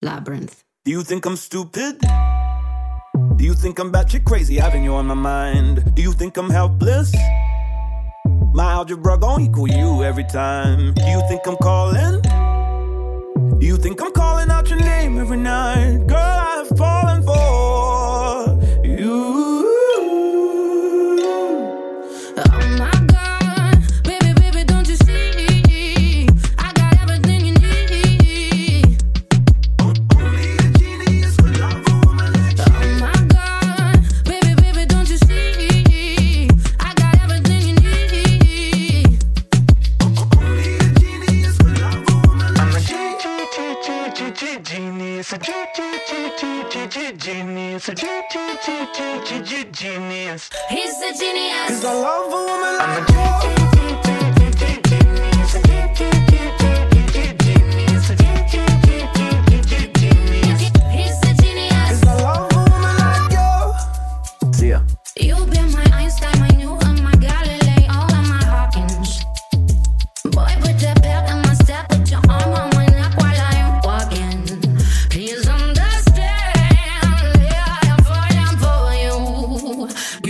Labyrinth. Do you think I'm stupid? Do you think I'm batshit crazy having you on my mind? Do you think I'm helpless? My algebra gon' equal you every time. Do you think I'm calling? Do you think I'm calling out your name every night? Girl, I've fallen for you. Oh my God, baby, baby, don't you see? I got everything you need. Only a genius could love a woman like you. Oh my God, baby, baby, don't you see? I got everything you need. Only a genius could love a woman like you. Genius, a genius. He's a genius. 'Cause I love a woman like you. He's a genius. 'Cause I love a woman like you. See ya. You've been my Einstein, my Newton, my Galileo, and my Hawkins. Boy, put that belt in my step, put your arm on my neck while I'm walking. Please understand, yeah, I'm falling for you.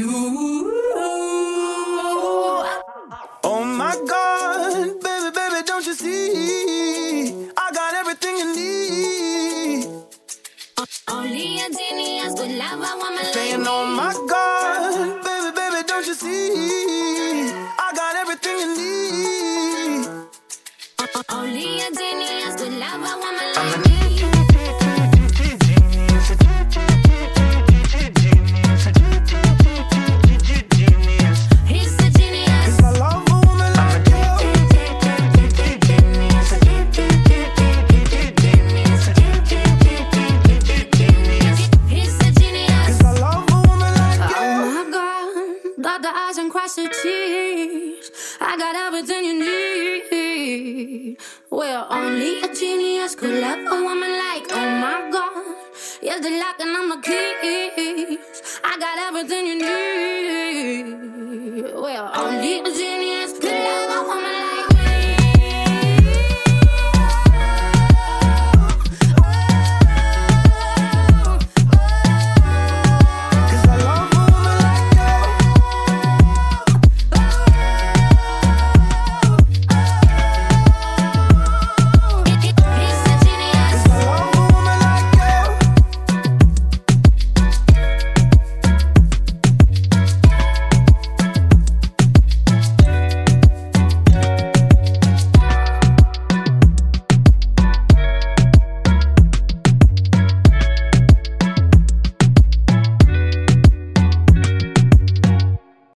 Oh my God, baby, baby, don't you see? I got everything you need. Only a genius would love a woman like Saying, me. oh my God, baby, baby, don't you see? I got everything you need. Only a genius would love a woman like me. He's a genius. 'Cause I love a woman like you. He's a genius. 'Cause I love a woman like you. Oh my God, dot the I's and cross the T's. I got everything you need. Well, only a genius could love a woman like, oh my God. You're the lock and I'm the keys. I got everything you need. Well, only a genius